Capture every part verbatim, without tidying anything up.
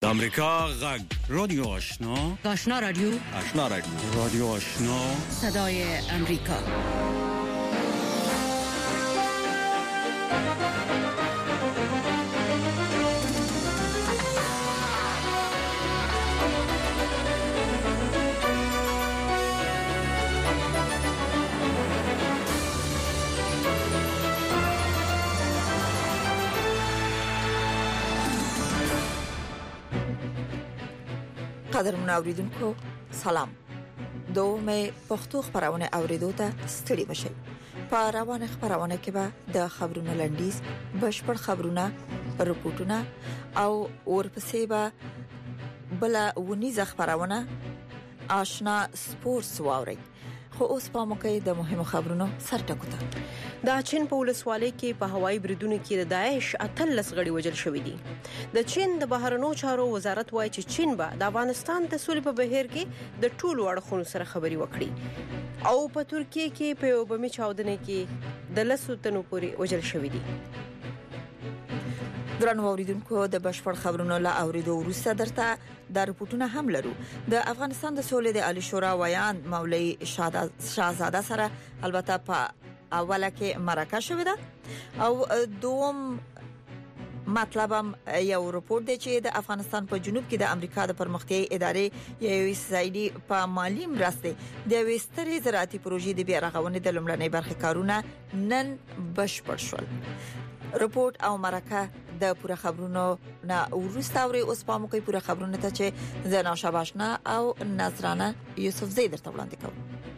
امریکا غږ رادیو آشنا آشنا رادیو آشنا رادیو رادیو آشنا صدای امریکا. قدرمن اوریدونکو سلام. دومه پښتو خبرونه اوریدو ته ستړي بشئ. په روانه خبرونه کې به د خبرونو لنډیز، بشپړ خبرونه، رپورټونه او ورپسې به بل ونیزه خبرونه آشنا سپورتس واوري. خو اوس په موقع د مهمو خبرونو سرټکو ته. د چین په ولسوالۍ کې په هوایي بریدونو کې د داعش اتلس غړي وژل شوي دي. د چین د بهرنیو چارو وزارت وایي چې چین به د افغانستان د سولې په بهیر کې د ټولو اړخونو سره خبرې وکړي او په ترکیه کې په یو بمي چاودنه کې د لسو تنو پورې وژل شوي دي. درنو اوریدونکو د بشپړ خبرونو لا اوریدو وروسته درته د رپورټونه هم لرو. د افغانستان د سولې د عالی شورا ویان مولوی شاهزاده سره البته په اوله کې مرکه شوې ده او دوم مطلب هم یو رپورت دی چې د افغانستان په جنوب کې د امریکا د پرمختیايي ادارې یو سایډي په مالی مرسته د وستري زراعتي پروژې د بیا رغونې د لومړنۍ برخې کارونه نن بشپړ شول. رپورت او مرکه د پوره خبرونو نه ورسته اوري. اوس په موقع پوره خبرونه ته چې زنا شاباشنا او نظرانه یوسف زید درته وړاندې کوم.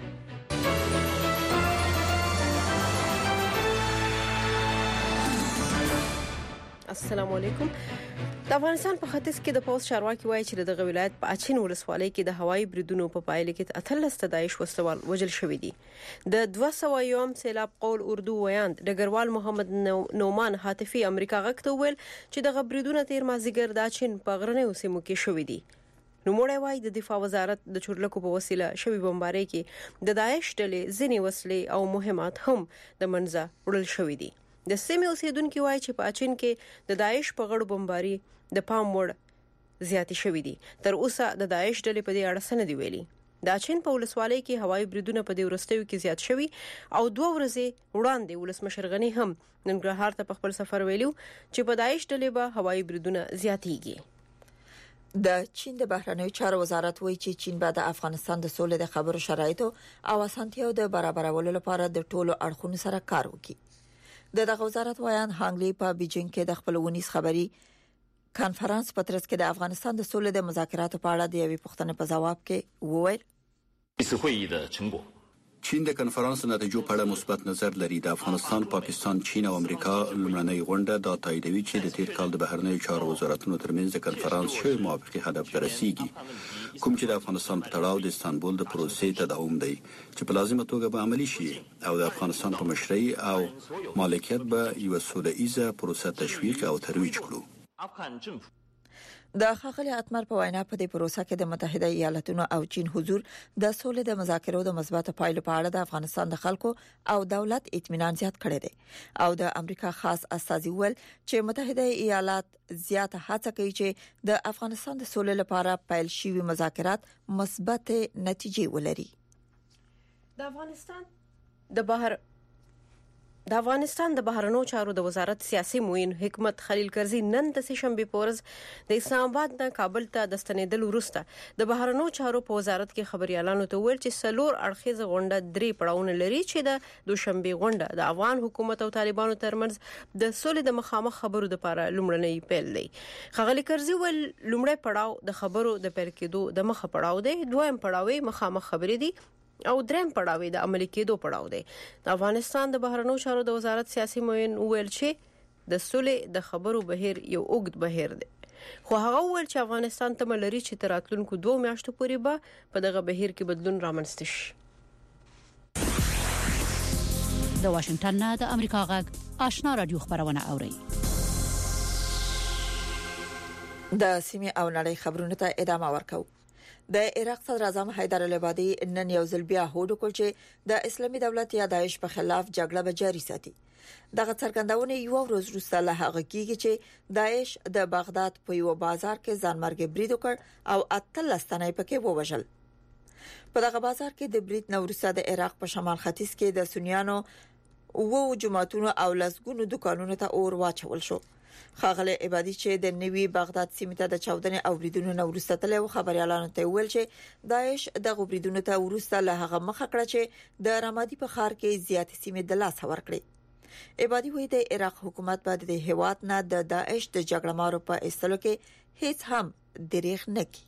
السلام علیکم. د افغانستان په ختیځ کې د پوز چارواکي وایي چې د ولایت په اچین ولسوالۍ کې د هوایي بریدونو په پایله کې اتلس داعش وسلوال وژل شوي دي. د دوه سوه یوم سیلاب قول اردو ویاند ډګروال محمد نومان حاتفي امریکا غږ ته ویل چې د بریدونو تیر مازیګر د اچین په غرنیو سیمو کې شوي دي. نو موږ وایي د دفاع وزارت د چورلکو په وسیله شوي بمبارۍ کې د داعش ډلې ځینې وسلې او مهمات هم د منځه وړل شوي دي. د سیمې اوسیدونکو وایي چې په اچین کې د داعش په غړو بمباري د پام وړ زیاتې شوې دي. تر اوسه د داعش ډلې په دې اړه څه نه دی ویلي. د اچین په ولسوالۍ کې هوایي بریدونه په دې ورستیو کې زیات شوي او دوه ورځې وړاندې ولسمشر غنی هم ننګرهار ته په خپل سفر ویلو چې په داعش ډلې به هوایي بریدونه زیاتېږي. د چین د بهرنیو چارو وزارت وایي چې چین به د افغانستان د سولې د خبرو شرایطو او اسانتیاو د برابرولو لپاره د ټولو اړخونو سره کار وکړي. د دغه وزارت ویان هانګلی په بیجینګ کې د خپل ونیس خبري کانفرنس په ترڅ کې د افغانستان د سولې د مذاکراتو په اړه د یوې پوښتنې په جواب کې وویل چین د کنفرانس نتیجو په اړه مثبت نظر لري. د افغانستان، پاکستان، چین او امریکا لومړنۍ غونډه دا تاییدوي چې د تیر کال د بهرنیو چارو وزارتونو ترمنځ د کنفرانس شوی موافقه هدف ته رسیږي، کوم چې د افغانستان په تړاو د استانبول د پروسې تداوم دی چې په لازمه توګه به عملی شي او د افغانستان په مشرۍ او مالکیت به یو سوله ایزه پروسه تشویق او ترویج کړو. د ښاغلي اتمر په وینا په دې پروسه کې د متحده ایالاتونو او چین حضور د سولې د مذاکرو د مثبت پایلو په اړه د افغانستان د خلکو او دولت اطمینان زیات کړی دی او د امریکا خاص استازي ول چې متحده ایالات زیات هڅه کوي چې د افغانستان د سولې لپاره پیل شوي مذاکرات مثبت نتیجې ولري. د افغانستان د بهر د افغانستان د بهرنیو چارو د وزارت سیاسي معین حکمت خلیل کرزي نن د شنبه پورز د اسلام آباد نه کابل ته د ستنېدل وروسته د بهرنیو چارو په وزارت کې خبريالانو ته ویل چې سلور اړخیز غونډه درې پړاوونه لري چې د دوشنبه غونډه د افغان حکومت او طالبانو ترمنځ د سولې د مخامخ خبرو لپاره لومړنۍ پیل دی. خغلی کرزي ول لومړی پړاو د خبرو د پیل کېدو د مخه پړاو دی، دویم پړاوي مخامخ خبرې دي او دریم پړاوي د عملي کېدو پړاو دی. د افغانستان د بهرنیو چارو د وزارت سیاسي معین ویل چې د سولې د خبرو بهیر یو اوږد بهیر دی، خو هغه ویل چې افغانستان ته ملري چې تراتلونکو دوه میاشتو پورې به په دغه بهیر کې بدلون رامنځته شي. د واشنگټن نه د امریکا غږ آشنا رادیو خبرونه اوري. د سیمې او نړۍ خبرونه ته ادامه ورکوو. د عراق صدر اعظم حیدر العبادي نن یو ځل بیا هوډ وکړ چې د اسلامي دولت یا داعش په خلاف جګړه به جاري ساتي. دغه څرګندونه یو ورځ وروسته له هغه کېږي چې داعش د بغداد په یو بازار کې ځانمرګي برید وکړ او اتلس تنه پکې ووژل. په دغه بازار کې د برید نورسته د عراق په شمال ختیځ کې د سنیانو وو جماعتونو او لسګونو دکانونو ته اور واچول شو. خاغله عبادي چې د نوي بغداد سیمه ته د چاودنې او بریدونو نورسته تل خبريالانو ته ویل چې داعش د بریدونو ته ورسته له هغه مخه کړه چې د رمادي په ښار کې زیات سیمه د لاس ور کړې. عبادي وایي د عراق حکومت بعد د هواد نه د داعش د جګړه مارو په استلو کې هیڅ هم دریغ نه کوي.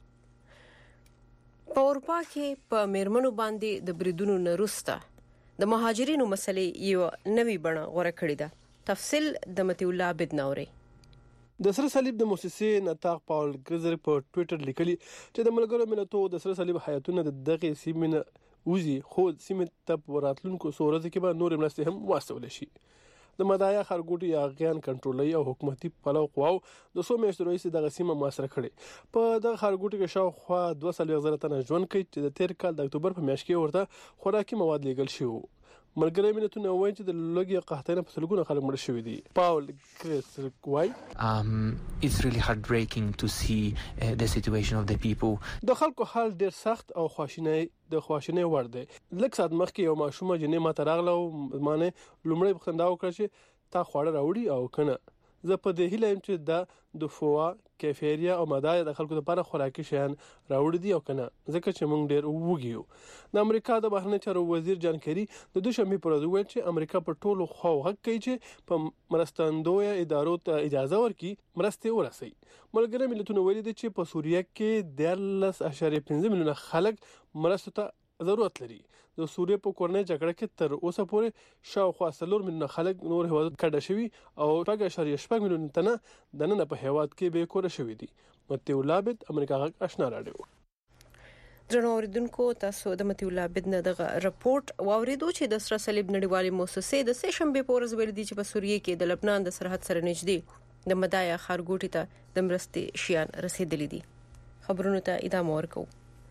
په اروپا کې په میرمنو باندې د بریدونو نورسته د مهاجرینو مسلې یو نوي بڼه غوړه کړې ده. تفصیل د متي الله بدنوري. د سره صلیب د مؤسسې نطاق پاول ګزر په ټوئیټر لیکلي چې د ملګرو ملتونو د سره صلیب حیاتونه د دغه سیمه وزي خو سیمه ته راتلونکو سورزه کې به نور مرستې هم واستول شي. د مدایا خارګوټي یا غیان کنټرولي او حکومتي پلو قواو د سو میاشتو رئیس د غسیمه محاصره کړي. په د خارګوټي کې شاوخوا دوه سل زره تنه ژوند کوي چې د تیر کال د اکتوبر په میاشت کې ورته خوراکي مواد لیږل شي. ملګری ملتونه وایي چې د لوګي قحطۍ په سلګونه خلک مړ شوي دي. پاول کریس وایي um it's really heartbreaking to see uh, the situation of the people. د خلکو حال ډیر سخت او خواشینی د خواشینی ور دی. لکه سات مخکې یو ماشومه جنې ماته راغله او مانه لومړی بخندا وکړه چې تا خوړه راوړي او کنه. زه په دې هیله يم چې دا د فوا کیفیریا او مدای د خلکو لپاره خوراکي شیان راوړي دي او کنه ځکه چې موږ ډیر وګیو. د امریکا د بهرنی چارو وزیر جان کری د دوشنبه پر ورځ ویل چې امریکا په ټولو خو حق کوي چې په مرستندوی ادارو ته اجازه ورکړي مرستې ورسي. ملګری ملتونه ویلي دي چې په سوریه کې دیارلس اشاریه پنځه میلیونه خلک مرستو ته ضرورت لري. د سوریه په کورنۍ جګړه کې تر اوسه پورې شاوخوا څلور میلیونه خلک نور هیواد کډه شوي او شپږ اشاریه شپږ میلیونه تنه د نن په هیواد کې به کور شوي دي. متي ولابد امریکا غږ آشنا رادیو. درنو اوریدونکو تاسو د متي ولابد نه دغه رپورت واوریدو چې د سره صلیب نړیوالې مؤسسې د سه شنبه په ورځ ویل دي چې په سوریه کې د لبنان د سرحد سره نږدې د مدایا خارګوټي ته د مرستې شیان رسیدلي دي. خبرونو ته ادامه ورکو.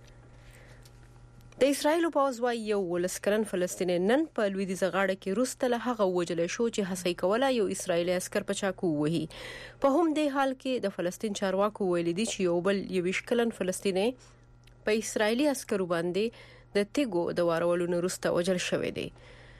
د اسرایل په ځوای یو ولسکرن فلسطیني نن په لویدیځ غاړه کې روسته له هغه وجل شو چې هڅه کوله یو اسرایلی عسكر په چاکو وهي. په هم د حال کې د فلسطین چارواکو ویل دي چې یو بل یو وشکلن فلسطیني په اسرایلی عسكرو باندې د تیګو د وارولو روسته وجل شوی دی.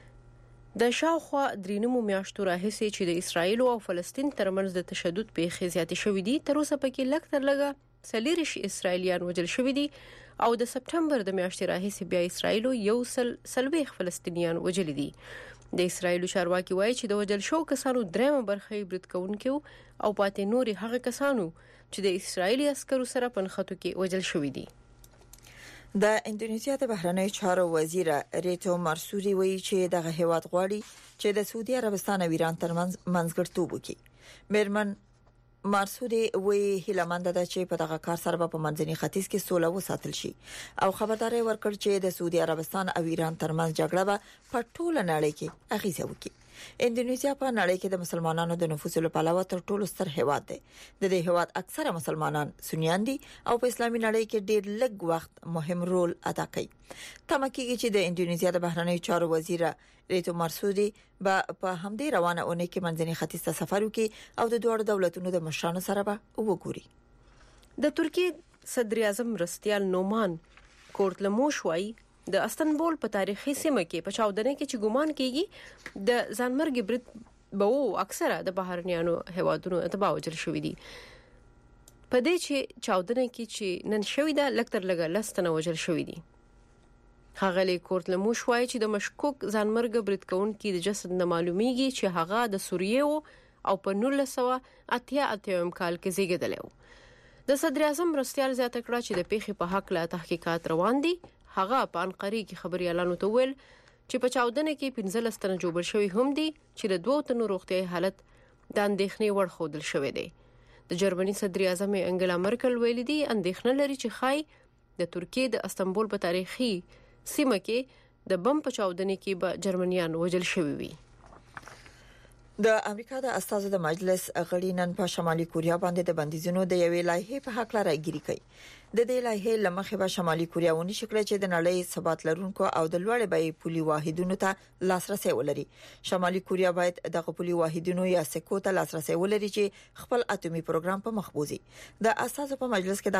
د شاوخوا درینمو میاشتو راهیسې چې د اسرایل او فلسطین ترمنځ د تشدد پیښې زیاتې شوې دي تر اوسه پکې لږ تر لږه سلیریش اسرایلیان وجل شوی دي او د سپټمبر د میاشتې راهیسې بیا اسرایل یو سل سلويخ فلسطینیان وجل دي. د اسرایل چارواکي وایي چې د وجل شو کسانو درېمه برخه برید کوونکو او پاتې نوري هغه کسانو چې د اسرایلی عسکرو سره په نښتو کې وجل شوی دي. د اندونیزیا د بهرنی چارو وزیر ریتو مارسوري وایي چې دغه هیواد غواړي چې د سعودي عربستان او ایران ترمنځ منځګړتوب وکړي. میرمن مارسوري وی هیلمند ده چې په دغه کار سره په منځني ختیځ کې سوله وساتل شي او خبرداري ورکړ چې د سعودي عربستان او ایران ترمنځ جګړه به په ټوله نړۍ کې اغیزه وکړي. اندونیزیا په نړۍ کې د مسلمانانو د نفوس له پلوه تر ټولو ستر هیواد دی. د دې هیواد اکثره مسلمانان سنیان دي او په اسلامي نړۍ کې ډېر لږ وخت مهم رول ادا کوي. تمه کیږي چې د اندونیزیا د بهرنی چارو وزیر ریتو مارسوري به په همدې روانه اونۍ کې منځني ختیځ ته سفر وکړي او د دوه دولتونو د مشرانو سره به وګوري. د ترکیه صدر اعظم رستیال نومان کورتلموش وایي د استنبول په تاریخي سیمه کې په چاودنه کې چې ګومان کیږي د ځانمرګ برید به وو اکثره د بهرنیانو هوادونو اتباع وجل شوې دي. په دې چې چاودنه کې چې نن شوې ده لکتر لګا لستنه وجل شوې دي. هغه کورتلموش وایي چې د مشکوک ځانمرګ برید کوونکي د جسد نه معلومیږي چې هغه د سوریه او په نولس سوه اتیا اتیا کال کې زیږیدلی. د صدر اعظم رستیال زیاته کړه چې د پیښې په حق لا تحقیقات روان دي. هغه په انقره کې خبريالانو ته ویل چې په چاودنه کې پنځلس تنه جوړ شوی هم دي چې د دوه تنو روغتيایي حالت د اندېښنې وړ خودل شوی دی. د جرمني صدر اعظم انګلا مرکل ویل دي اندېښنه لري چې خای د ترکیه د استنبول په تاریخي سیمه کې د بم په چاودنه کې به جرمنیان وجل شوی وي. د امریکا د استازو د مجلس غړي نن په شمالي کوریا باندې د بندیزونو د یوې لایحې په حق لراګيري کوي. د دې لایحې لمخې به شمالي کوریا ونی شکل چې د نړۍ ثبات لرونکو او د لوړ بیې پولي واحدونو ته لاسرسي ولري. شمالي کوریا باید دغه پولي واحدونو یا سکو ته لاسرسي ولري چې خپل اټومي پروګرام په مخ بوزي. د استازو په مجلس کې